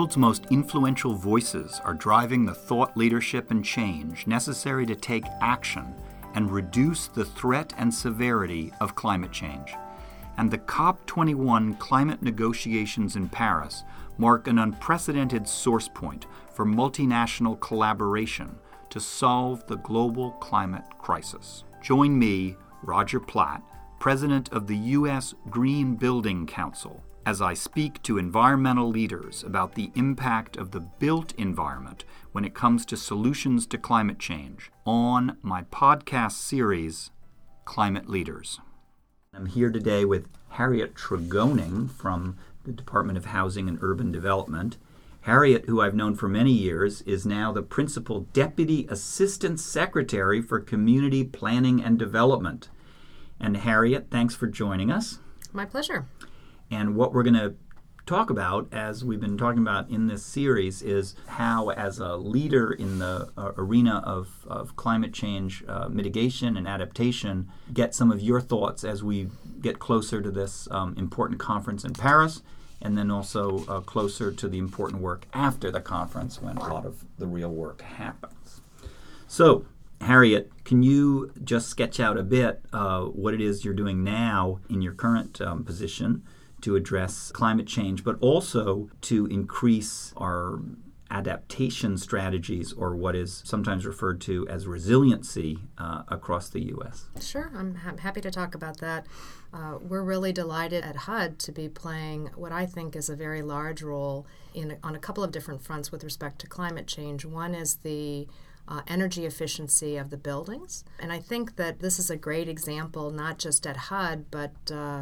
world's most influential voices are driving the thought leadership and change necessary to take action and reduce the threat and severity of climate change. And the COP21 climate negotiations in Paris mark an unprecedented source point for multinational collaboration to solve the global climate crisis. Join me, Roger Platt, President of the U.S. Green Building Council, as I speak to environmental leaders about the impact of the built environment when it comes to solutions to climate change on my podcast series, Climate Leaders. I'm here today with Harriet Tregoning from the Department of Housing and Urban Development. Harriet, who I've known for many years, is now the Principal Deputy Assistant Secretary for Community Planning and Development. And Harriet, thanks for joining us. My pleasure. And what we're going to talk about, as we've been talking about in this series, is how, as a leader in the arena of climate change mitigation and adaptation, get some of your thoughts as we get closer to this important conference in Paris, and then also closer to the important work after the conference when a lot of the real work happens. So, Harriet, can you just sketch out a bit what it is you're doing now in your current position to address climate change, but also to increase our adaptation strategies, or what is sometimes referred to as resiliency across the U.S.? Sure, I'm happy to talk about that. We're really delighted at HUD to be playing what I think is a very large role on a couple of different fronts with respect to climate change. One is the energy efficiency of the buildings. And I think that this is a great example, not just at HUD, but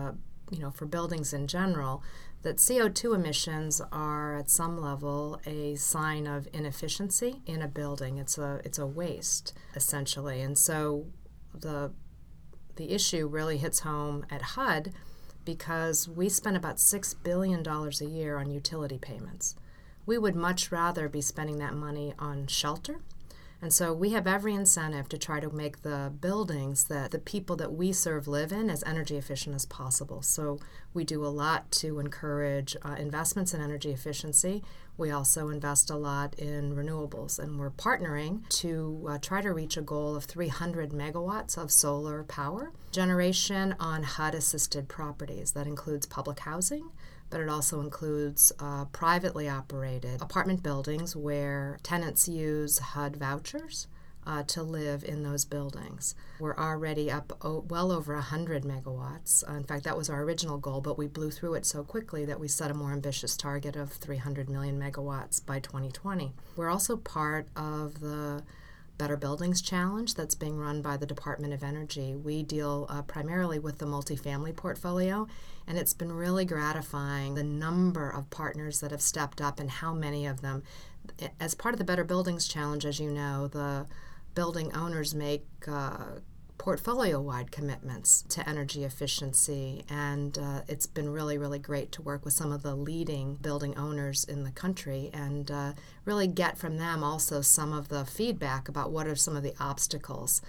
for buildings in general, that CO2 emissions are at some level a sign of inefficiency in a building. It's a waste, essentially. And so the issue really hits home at HUD because we spend about $6 billion a year on utility payments. We would much rather be spending that money on shelter. And so we have every incentive to try to make the buildings that the people that we serve live in as energy efficient as possible. So we do a lot to encourage investments in energy efficiency. We also invest a lot in renewables, and we're partnering to try to reach a goal of 300 megawatts of solar power generation on HUD-assisted properties. That includes public housing, but it also includes privately operated apartment buildings where tenants use HUD vouchers to live in those buildings. We're already up well over 100 megawatts. In fact, that was our original goal, but we blew through it so quickly that we set a more ambitious target of 300 million megawatts by 2020. We're also part of the Better Buildings Challenge that's being run by the Department of Energy. We deal primarily with the multifamily portfolio, and it's been really gratifying the number of partners that have stepped up and how many of them. As part of the Better Buildings Challenge, as you know, the building owners make portfolio-wide commitments to energy efficiency, and it's been really, really great to work with some of the leading building owners in the country and really get from them also some of the feedback about what are some of the obstacles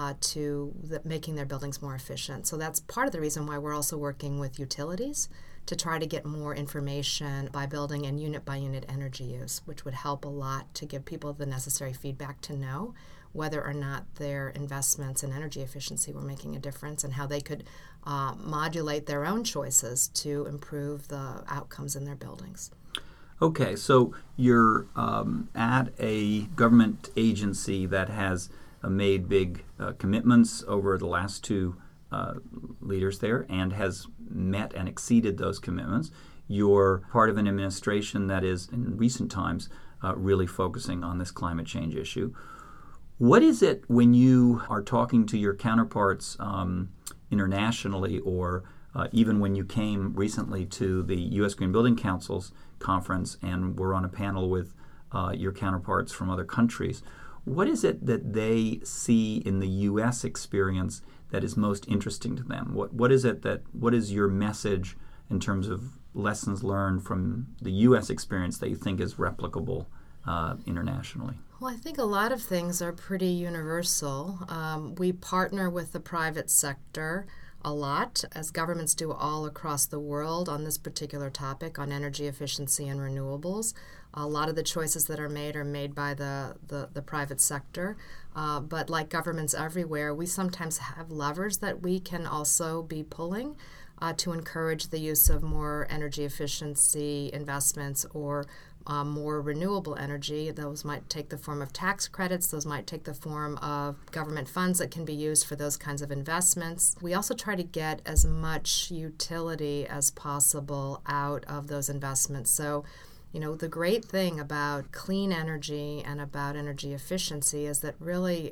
to making their buildings more efficient. So that's part of the reason why we're also working with utilities to try to get more information by building and unit-by-unit energy use, which would help a lot to give people the necessary feedback to know whether or not their investments in energy efficiency were making a difference and how they could modulate their own choices to improve the outcomes in their buildings. Okay, so you're at a government agency that has made big commitments over the last two leaders there and has met and exceeded those commitments. You're part of an administration that is, in recent times, really focusing on this climate change issue. What is it when you are talking to your counterparts internationally, or even when you came recently to the U.S. Green Building Council's conference and were on a panel with your counterparts from other countries, what is it that they see in the U.S. experience that is most interesting to them? What is your message in terms of lessons learned from the U.S. experience that you think is replicable internationally? Well, I think a lot of things are pretty universal. We partner with the private sector a lot, as governments do all across the world on this particular topic on energy efficiency and renewables. A lot of the choices that are made by the private sector. But like governments everywhere, we sometimes have levers that we can also be pulling to encourage the use of more energy efficiency investments or more renewable energy. Those might take the form of tax credits. Those might take the form of government funds that can be used for those kinds of investments. We also try to get as much utility as possible out of those investments. So, the great thing about clean energy and about energy efficiency is that really,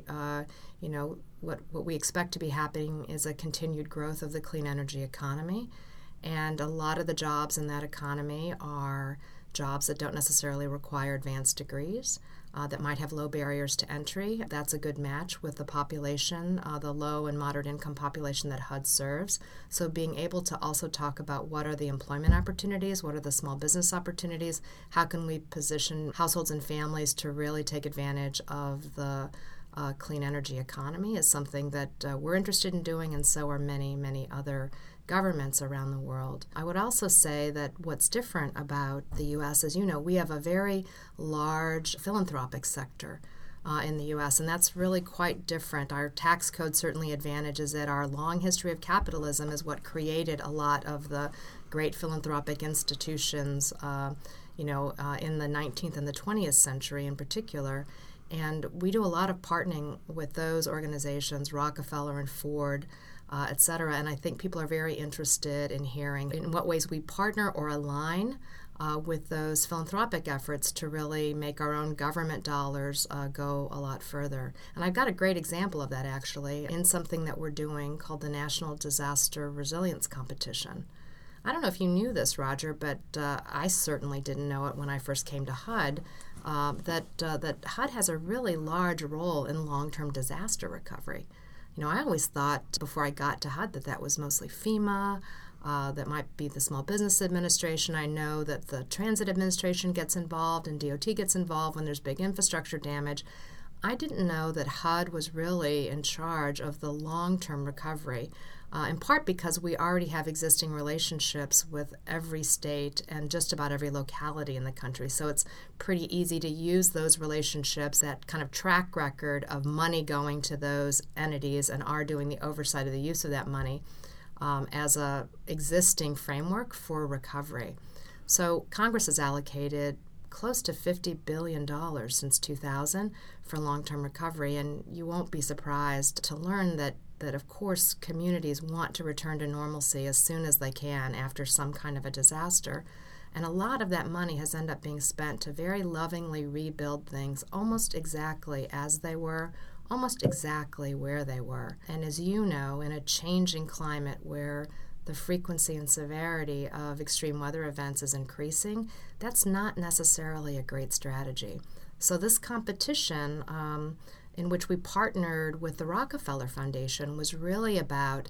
what we expect to be happening is a continued growth of the clean energy economy. And a lot of the jobs in that economy are jobs that don't necessarily require advanced degrees, that might have low barriers to entry. That's a good match with the population, the low and moderate income population that HUD serves. So being able to also talk about what are the employment opportunities, what are the small business opportunities, how can we position households and families to really take advantage of the clean energy economy is something that we're interested in doing, and so are many, many other governments around the world. I would also say that what's different about the U.S. is, we have a very large philanthropic sector in the U.S., and that's really quite different. Our tax code certainly advantages it. Our long history of capitalism is what created a lot of the great philanthropic institutions, in the 19th and the 20th century in particular. And we do a lot of partnering with those organizations, Rockefeller and Ford, et cetera. And I think people are very interested in hearing in what ways we partner or align with those philanthropic efforts to really make our own government dollars go a lot further. And I've got a great example of that, actually, in something that we're doing called the National Disaster Resilience Competition. I don't know if you knew this, Roger, but I certainly didn't know it when I first came to HUD, that HUD has a really large role in long-term disaster recovery. I always thought before I got to HUD that was mostly FEMA, that might be the Small Business Administration. I know that the Transit Administration gets involved and DOT gets involved when there's big infrastructure damage. I didn't know that HUD was really in charge of the long-term recovery, in part because we already have existing relationships with every state and just about every locality in the country. So it's pretty easy to use those relationships, that kind of track record of money going to those entities and our doing the oversight of the use of that money as a existing framework for recovery. So Congress has allocated close to $50 billion since 2000 for long-term recovery, and you won't be surprised to learn that of course communities want to return to normalcy as soon as they can after some kind of a disaster. And a lot of that money has ended up being spent to very lovingly rebuild things almost exactly as they were, almost exactly where they were. And as you know, in a changing climate where the frequency and severity of extreme weather events is increasing, that's not necessarily a great strategy. So this competition, in which we partnered with the Rockefeller Foundation, was really about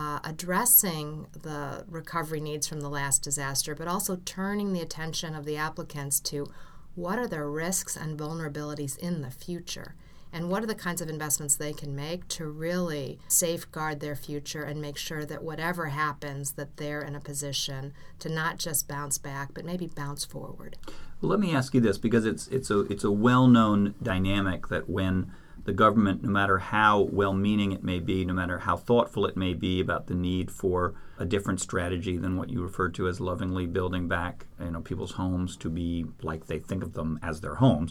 addressing the recovery needs from the last disaster, but also turning the attention of the applicants to what are their risks and vulnerabilities in the future, and what are the kinds of investments they can make to really safeguard their future and make sure that whatever happens, that they're in a position to not just bounce back, but maybe bounce forward. Well, let me ask you this, because it's a well-known dynamic that when the government, no matter how well-meaning it may be, no matter how thoughtful it may be about the need for a different strategy than what you referred to as lovingly building back, people's homes to be like they think of them as their homes.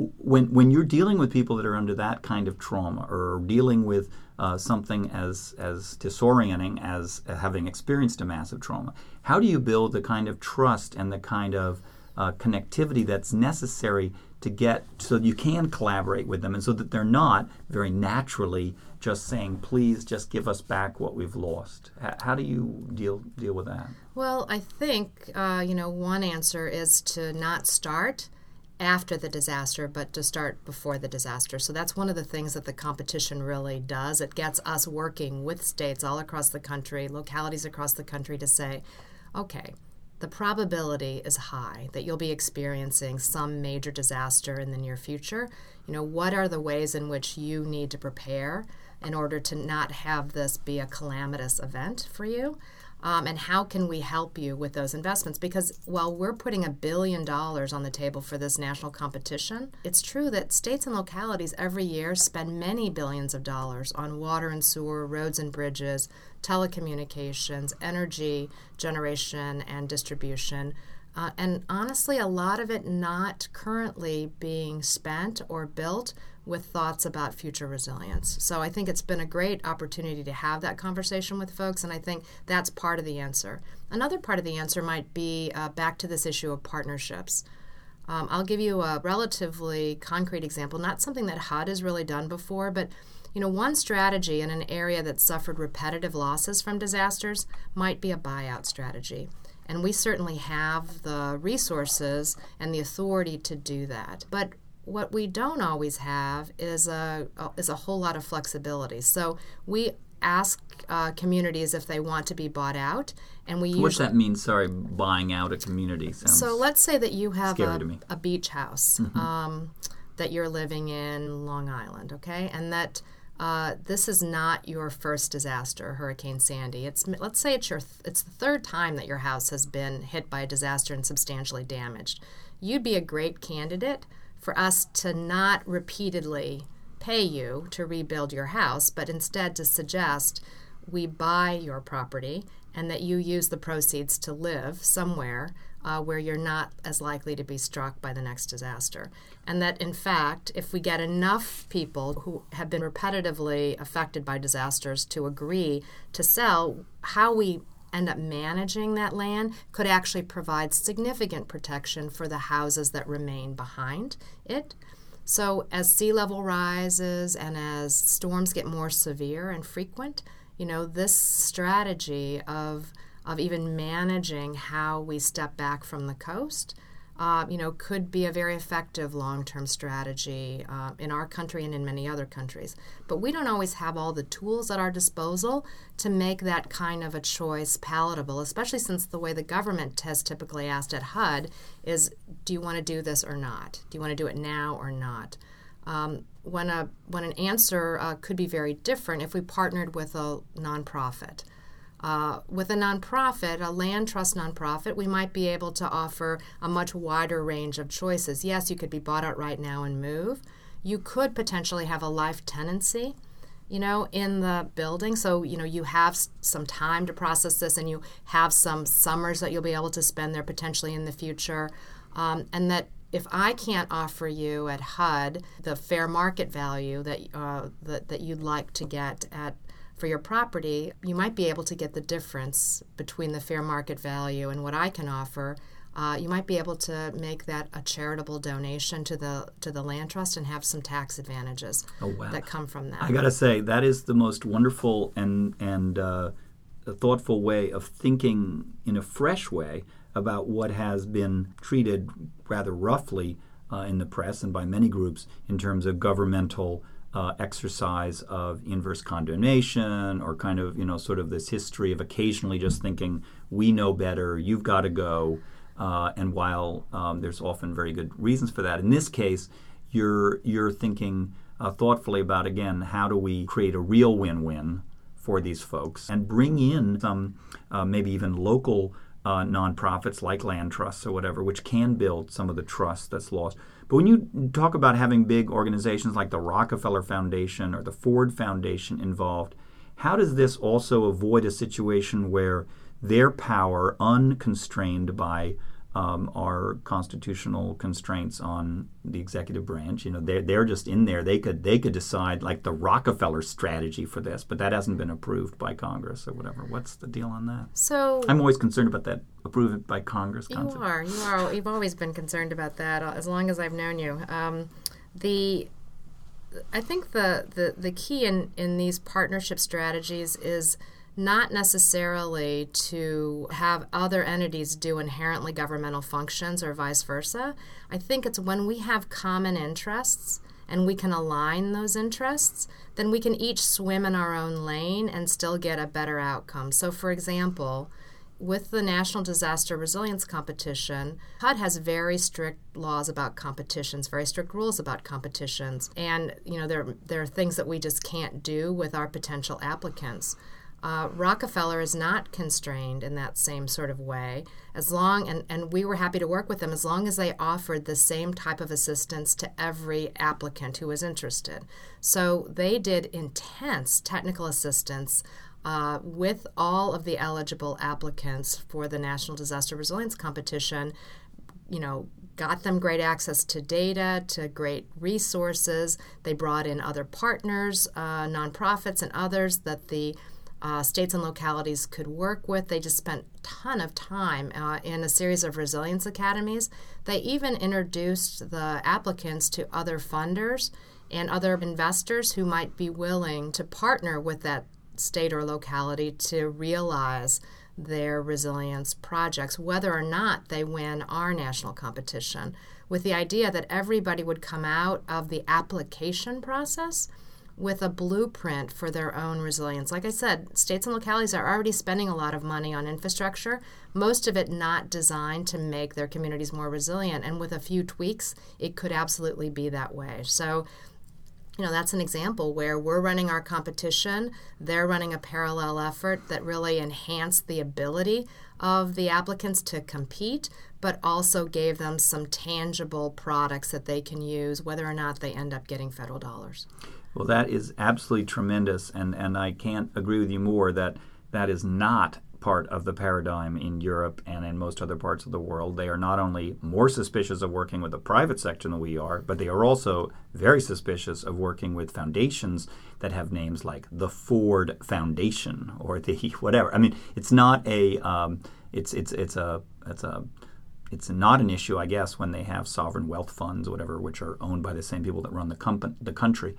When you're dealing with people that are under that kind of trauma, or dealing with something as disorienting as having experienced a massive trauma, how do you build the kind of trust and the kind of connectivity that's necessary to get so you can collaborate with them, and so that they're not very naturally just saying, please just give us back what we've lost? How do you deal with that? Well, I think one answer is to not start after the disaster, but to start before the disaster. So that's one of the things that the competition really does. It gets us working with states all across the country, localities across the country, to say, okay, the probability is high that you'll be experiencing some major disaster in the near future. What are the ways in which you need to prepare in order to not have this be a calamitous event for you? And how can we help you with those investments? Because while we're putting $1 billion on the table for this national competition, it's true that states and localities every year spend many billions of dollars on water and sewer, roads and bridges, telecommunications, energy generation and distribution. And honestly, a lot of it not currently being spent or built with thoughts about future resilience. So I think it's been a great opportunity to have that conversation with folks, and I think that's part of the answer. Another part of the answer might be back to this issue of partnerships. I'll give you a relatively concrete example, not something that HUD has really done before, but one strategy in an area that suffered repetitive losses from disasters might be a buyout strategy. And we certainly have the resources and the authority to do that. But what we don't always have is a whole lot of flexibility. So we ask communities if they want to be bought out, and we What's that mean? Sorry, buying out a community sounds So let's say that you have a beach house that you're living in Long Island, okay, and that this is not your first disaster, Hurricane Sandy. Let's say it's the third time that your house has been hit by a disaster and substantially damaged. You'd be a great candidate for us to not repeatedly pay you to rebuild your house, but instead to suggest we buy your property and that you use the proceeds to live somewhere where you're not as likely to be struck by the next disaster. And that, in fact, if we get enough people who have been repetitively affected by disasters to agree to sell, how we end up managing that land could actually provide significant protection for the houses that remain behind it. So as sea level rises and as storms get more severe and frequent, this strategy of even managing how we step back from the coast, could be a very effective long-term strategy in our country and in many other countries. But we don't always have all the tools at our disposal to make that kind of a choice palatable, especially since the way the government has typically asked at HUD is, do you want to do this or not? Do you want to do it now or not? When an answer could be very different if we partnered with a nonprofit. With a nonprofit, a land trust nonprofit, we might be able to offer a much wider range of choices. Yes, you could be bought out right now and move. You could potentially have a life tenancy, in the building. So, you have some time to process this and you have some summers that you'll be able to spend there potentially in the future. And that if I can't offer you at HUD the fair market value that you'd like to get for your property, you might be able to get the difference between the fair market value and what I can offer. You might be able to make that a charitable donation to the land trust and have some tax advantages that come from that. I got to say, that is the most wonderful and a thoughtful way of thinking in a fresh way about what has been treated rather roughly in the press and by many groups in terms of governmental exercise of inverse condemnation or kind of, sort of this history of occasionally just thinking, we know better, you've got to go. And while there's often very good reasons for that, in this case, you're thinking thoughtfully about, again, how do we create a real win-win for these folks and bring in some maybe even local nonprofits like land trusts or whatever, which can build some of the trust that's lost. But when you talk about having big organizations like the Rockefeller Foundation or the Ford Foundation involved, how does this also avoid a situation where their power, unconstrained by our constitutional constraints on the executive branch, they're just in there. They could decide like the Rockefeller strategy for this, but that hasn't been approved by Congress or whatever. What's the deal on that? So I'm always concerned about that approved by Congress concept. You are. You've always been concerned about that as long as I've known you. I think the key in these partnership strategies is not necessarily to have other entities do inherently governmental functions or vice versa. I think it's when we have common interests and we can align those interests, then we can each swim in our own lane and still get a better outcome. So, for example, with the National Disaster Resilience Competition, HUD has very strict laws about competitions, very strict rules about competitions, and there are things that we just can't do with our potential applicants. Rockefeller is not constrained in that same sort of way, and we were happy to work with them as long as they offered the same type of assistance to every applicant who was interested. So they did intense technical assistance with all of the eligible applicants for the National Disaster Resilience Competition, got them great access to data, to great resources. They brought in other partners, nonprofits and others that the states and localities could work with. They just spent a ton of time in a series of resilience academies. They even introduced the applicants to other funders and other investors who might be willing to partner with that state or locality to realize their resilience projects, whether or not they win our national competition, with the idea that everybody would come out of the application process with a blueprint for their own resilience. Like I said, states and localities are already spending a lot of money on infrastructure, most of it not designed to make their communities more resilient. And with a few tweaks, it could absolutely be that way. So, that's an example where we're running our competition, they're running a parallel effort that really enhanced the ability of the applicants to compete, but also gave them some tangible products that they can use, whether or not they end up getting federal dollars. Well, that is absolutely tremendous, and I can't agree with you more that is not part of the paradigm in Europe and in most other parts of the world. They are not only more suspicious of working with the private sector than we are, but they are also very suspicious of working with foundations that have names like the Ford Foundation or the whatever. I mean, it's not a it's not an issue, I guess, when they have sovereign wealth funds or whatever, which are owned by the same people that run the country.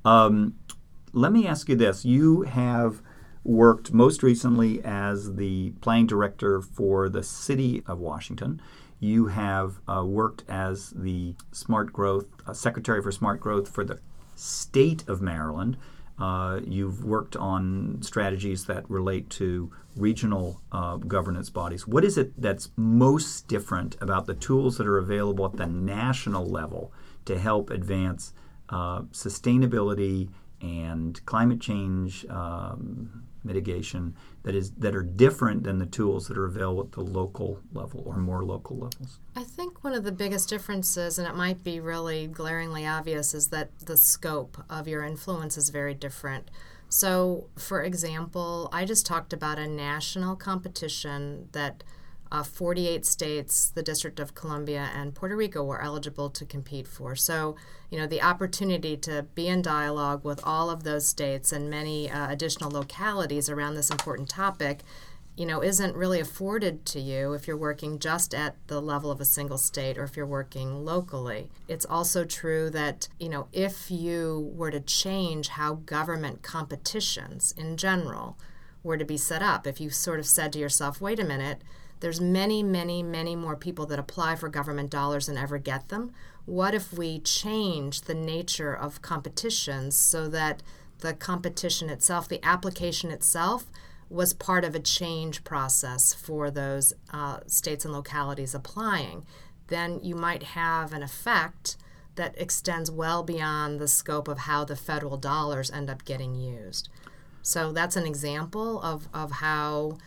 Let me ask you this. You have worked most recently as the planning director for the city of Washington. You have worked as the Smart Growth Secretary for Smart Growth for the state of Maryland. You've worked on strategies that relate to regional governance bodies. What is it that's most different about the tools that are available at the national level to help advance sustainability and climate change mitigation that are different than the tools that are available at the local level or more local levels? I think one of the biggest differences, and it might be really glaringly obvious, is that the scope of your influence is very different. So, for example, I just talked about a national competition that 48 states, the District of Columbia, and Puerto Rico were eligible to compete for. So, the opportunity to be in dialogue with all of those states and many additional localities around this important topic, isn't really afforded to you if you're working just at the level of a single state or if you're working locally. It's also true that, if you were to change how government competitions in general were to be set up, if you sort of said to yourself, wait a minute, there's many, many, many more people that apply for government dollars than ever get them. What if we change the nature of competitions so that the competition itself, the application itself, was part of a change process for those states and localities applying? Then you might have an effect that extends well beyond the scope of how the federal dollars end up getting used. So that's an example of how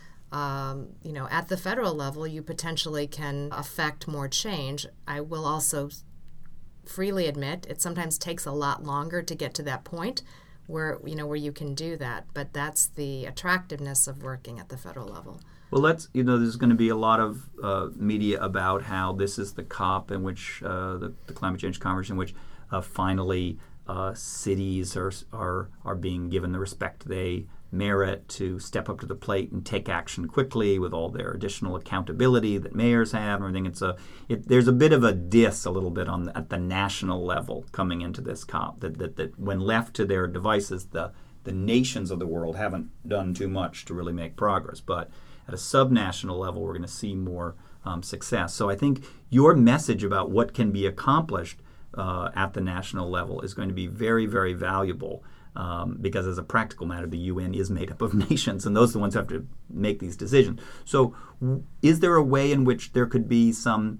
at the federal level, you potentially can affect more change. I will also freely admit it sometimes takes a lot longer to get to that point where you can do that. But that's the attractiveness of working at the federal level. Well, there's going to be a lot of media about how this is the COP in which the climate change conference in which finally cities are being given the respect they merit to step up to the plate and take action quickly with all their additional accountability that mayors have and everything. There's a bit of a diss a little bit at the national level coming into this COP that when left to their devices, the nations of the world haven't done too much to really make progress. But at a subnational level, we're going to see more success. So I think your message about what can be accomplished at the national level is going to be very, very valuable. because as a practical matter, the UN is made up of nations, and those are the ones who have to make these decisions. So is there a way in which there could be some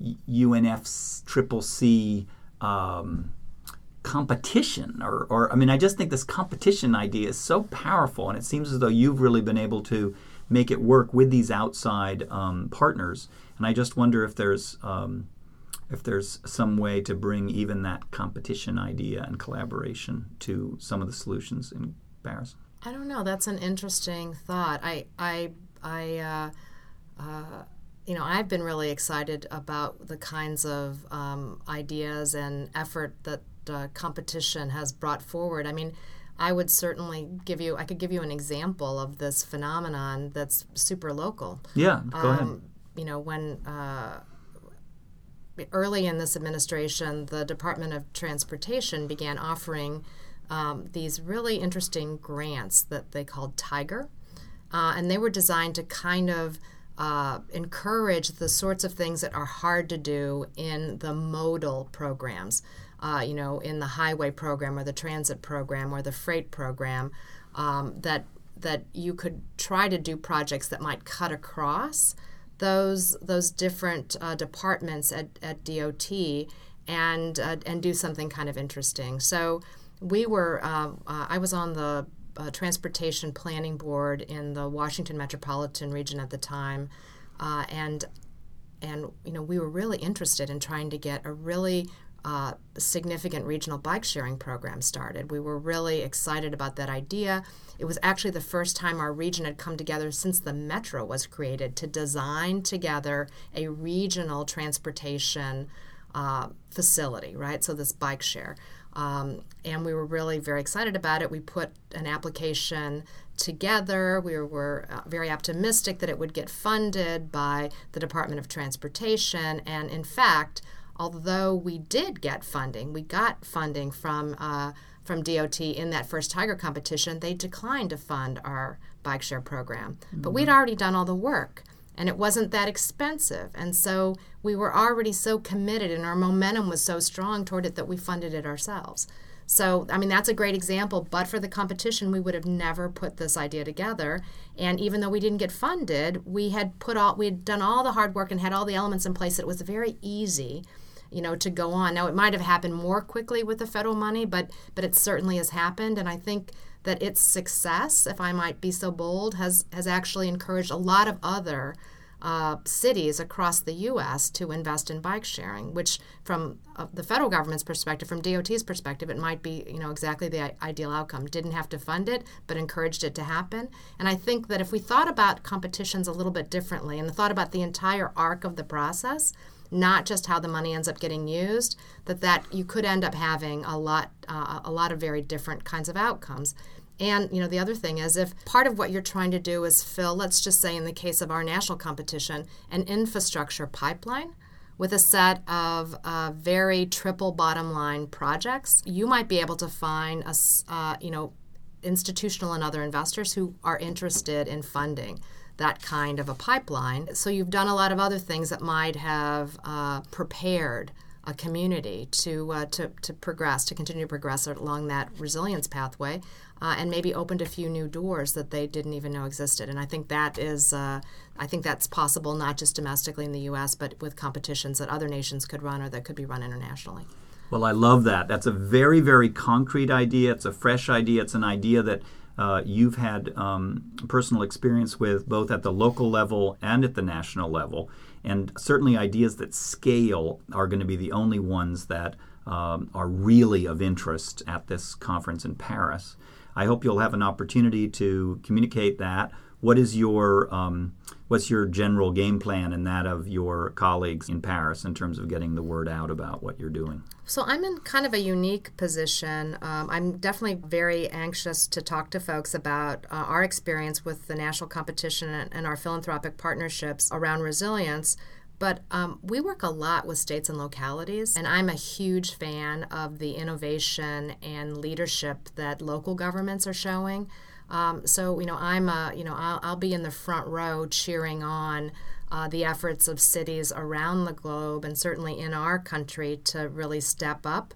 UNFCCC competition? Or I mean, I just think this competition idea is so powerful, and it seems as though you've really been able to make it work with these outside partners. And I just wonder if there's some way to bring even that competition idea and collaboration to some of the solutions in Paris. I don't know. That's an interesting thought. I've been really excited about the kinds of ideas and effort that competition has brought forward. I mean, I could give you an example of this phenomenon that's super local. Yeah, go ahead. When early in this administration, the Department of Transportation began offering these really interesting grants that they called Tiger, and they were designed to kind of encourage the sorts of things that are hard to do in the modal programs, in the highway program or the transit program or the freight program, that you could try to do projects that might cut across those different departments at DOT and do something kind of interesting. So I was on the Transportation Planning Board in the Washington metropolitan region at the time, and we were really interested in trying to get a really significant regional bike sharing program started. We were really excited about that idea. It was actually the first time our region had come together since the metro was created to design together a regional transportation facility, right? So this bike share. And we were really very excited about it. We put an application together. We were very optimistic that it would get funded by the Department of Transportation. And in fact, although we did get funding, we got funding from DOT in that first Tiger competition, they declined to fund our bike share program. Mm-hmm. But we'd already done all the work, and it wasn't that expensive. And so we were already so committed, and our momentum was so strong toward it that we funded it ourselves. So, I mean, that's a great example. But for the competition, we would have never put this idea together. And even though we didn't get funded, we had done all the hard work and had all the elements in place. It was very easy, to go on. Now, it might have happened more quickly with the federal money, but it certainly has happened. And I think that its success, if I might be so bold, has actually encouraged a lot of other cities across the U.S. to invest in bike sharing, which from the federal government's perspective, from DOT's perspective, it might be exactly the ideal outcome. Didn't have to fund it, but encouraged it to happen. And I think that if we thought about competitions a little bit differently and thought about the entire arc of the process, not just how the money ends up getting used, that you could end up having a lot of very different kinds of outcomes. And, the other thing is, if part of what you're trying to do is fill, let's just say in the case of our national competition, an infrastructure pipeline with a set of very triple bottom line projects, you might be able to find institutional and other investors who are interested in funding that kind of a pipeline. So you've done a lot of other things that might have prepared a community to continue to progress along that resilience pathway, and maybe opened a few new doors that they didn't even know existed. And I think that's possible not just domestically in the U.S., but with competitions that other nations could run or that could be run internationally. Well, I love that. That's a very, very concrete idea. It's a fresh idea. It's an idea that you've had personal experience with both at the local level and at the national level. And certainly ideas that scale are going to be the only ones that are really of interest at this conference in Paris. I hope you'll have an opportunity to communicate that. What is what's your general game plan and that of your colleagues in Paris in terms of getting the word out about what you're doing? So I'm in kind of a unique position. I'm definitely very anxious to talk to folks about our experience with the national competition and our philanthropic partnerships around resilience. But we work a lot with states and localities, and I'm a huge fan of the innovation and leadership that local governments are showing. So I'll be in the front row cheering on the efforts of cities around the globe and certainly in our country to really step up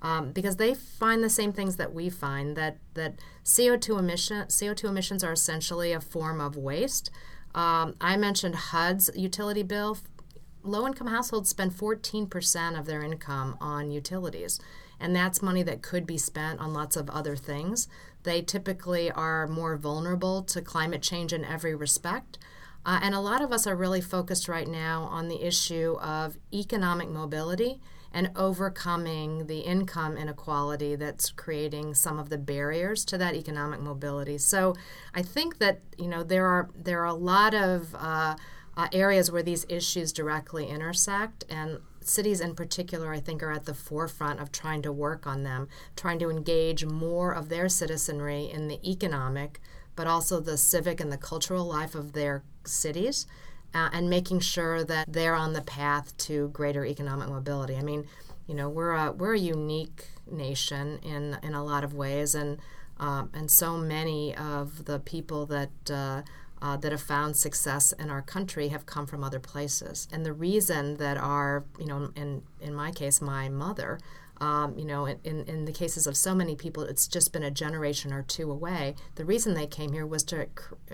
because they find the same things that we find, that CO2 emissions are essentially a form of waste. I mentioned HUD's utility bill. Low-income households spend 14% of their income on utilities, and that's money that could be spent on lots of other things. They typically are more vulnerable to climate change in every respect. And a lot of us are really focused right now on the issue of economic mobility and overcoming the income inequality that's creating some of the barriers to that economic mobility. So I think that there are a lot of areas where these issues directly intersect, and cities in particular, I think, are at the forefront of trying to work on them, trying to engage more of their citizenry in the economic, but also the civic and the cultural life of their cities, and making sure that they're on the path to greater economic mobility. I mean, we're a unique nation in a lot of ways, and so many of the people that have found success in our country have come from other places. And the reason that in my case, my mother, in the cases of so many people, it's just been a generation or two away. The reason they came here was to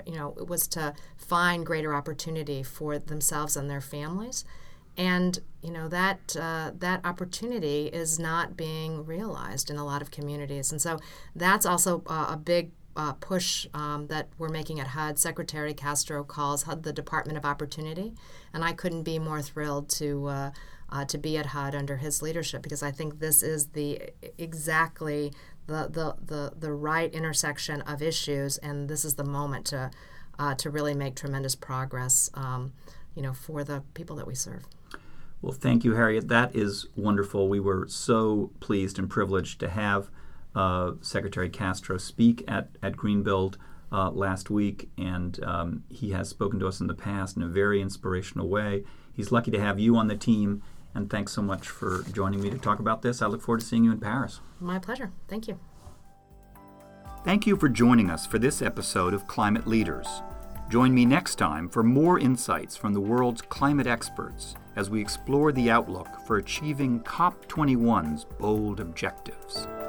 find greater opportunity for themselves and their families. And, that opportunity is not being realized in a lot of communities. And so that's also a big push that we're making at HUD. Secretary Castro calls HUD the Department of Opportunity, and I couldn't be more thrilled to be at HUD under his leadership, because I think this is exactly the right intersection of issues, and this is the moment to really make tremendous progress, for the people that we serve. Well, thank you, Harriet. That is wonderful. We were so pleased and privileged to have Secretary Castro speak at Greenbuild last week, and he has spoken to us in the past in a very inspirational way. He's lucky to have you on the team, and thanks so much for joining me to talk about this. I look forward to seeing you in Paris. My pleasure. Thank you. Thank you for joining us for this episode of Climate Leaders. Join me next time for more insights from the world's climate experts as we explore the outlook for achieving COP21's bold objectives.